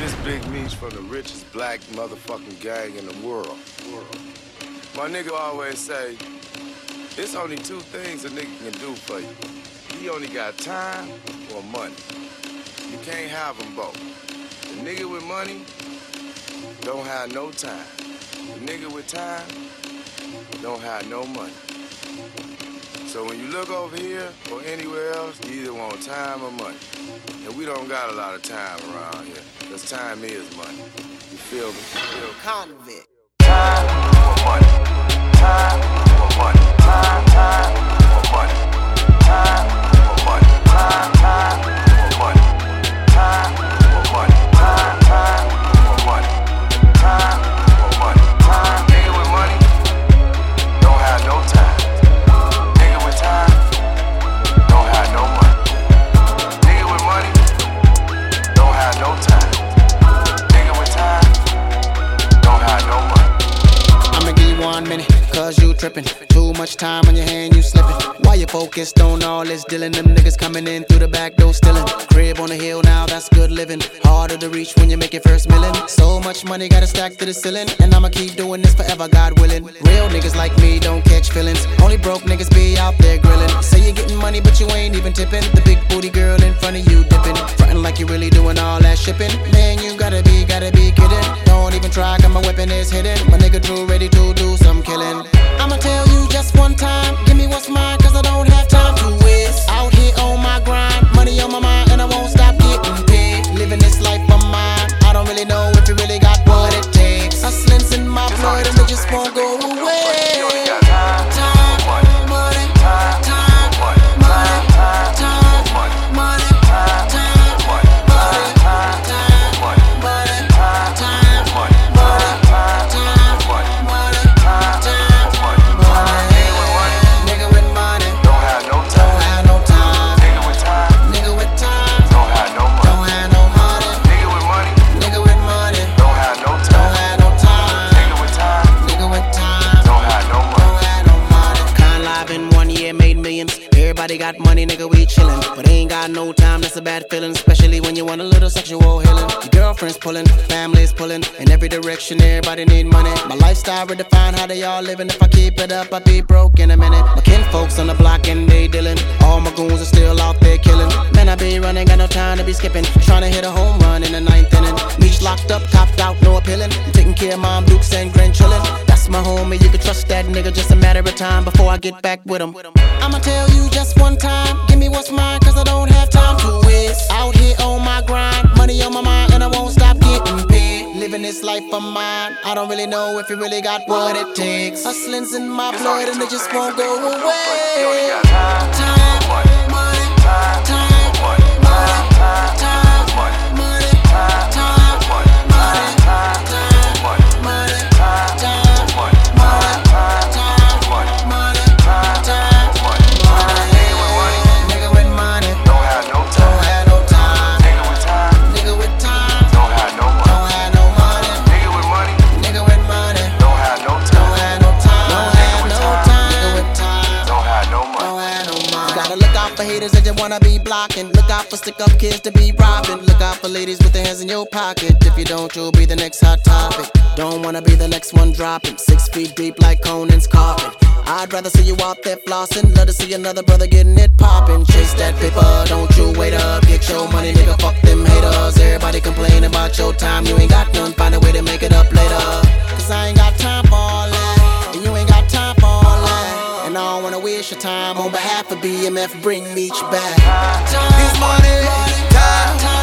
This Big Meech from the richest black motherfucking gang in the world. My nigga always say, it's only two things a nigga can do for you. He only got time or money. You can't have them both. The nigga with money don't have no time. The nigga with time don't have no money. So when you look over here or anywhere else, you either want time or money. And we don't got a lot of time around here, because time is money. You feel me? Convict. Time or money. Time or money. Time or money. Time or money. Time or money. Time or money. Time or money. Time or money. Nigga with money don't have no time. Nigga with time don't have no money. Nigga with money don't have no time. Nigga with time don't have no money. I'ma give you 1 minute, cause you trippin'. Too much time on your hand, you slippin'. Why you focused on all this dealing? Them niggas coming in through the back door stealing. Crib on the hill now, that's good living. Harder to reach when you make your first millin'. So much money, gotta stack to the ceiling. And I'ma keep doing this forever, God willing. Real niggas like me don't catch feelings. Only broke niggas be out there grillin'. Say you're getting money, but you ain't even tippin'. The big booty girl in front of you dippin'. Frontin' like you really doing all that shipping. Man, you gotta be kidding. Don't even try, cause my weapon is hidden. My nigga Drew ready to do some killing. I'ma tell you just one time, give me what's mine, cause I don't have time to waste. Out here on my grind, money on my mind, and I won't stop getting paid. Living this life of mine, I don't really know if you really got what it takes. Hustling's in my blood and it just won't go away. Time, money, time, money, time, money, time, everybody got money, nigga, we chillin'. But ain't got no time, that's a bad feeling. Especially when you want a little sexual healing. Your girlfriend's pullin', family's pullin'. In every direction, everybody need money. My lifestyle redefine how they all living. If I keep it up, I'll be broke in a minute. My kinfolks on the block and they dealin'. All my goons are still out there killin'. Man, I be running, got no time to be skippin'. Tryna hit a home run in the 9th inning. Meech locked up, copped out, no appealin'. Taking care of mom, Dukes and grandchildren. That's my homie, you can trust that nigga. Just a matter of time before I get back with him. I'ma tell you just one time, give me what's mine, cause I don't have time to waste. Out here on my grind, money on my mind, and I won't stop getting paid. Living this life of mine, I don't really know if you really got what it takes. Hustling's in my blood and it just won't go away. Time, money, time, money, time, money, time, haters that just wanna be blocking. Look out for stick-up kids to be robbing. Look out for ladies with their hands in your pocket. If you don't, you'll be the next hot topic. Don't wanna be the next one dropping 6 feet deep like Conan's coffin. I'd rather see you out there flossing. Love to see another brother getting it poppin'. Chase that paper, don't you wait up. Get your money, nigga, fuck them haters. Everybody complain about your time. You ain't got none, find a way to make it up later. Cause I ain't got time for all that, and you ain't got time for all that. And I don't wanna waste your time. On behalf of BMF, bring Meech back. It's money, time.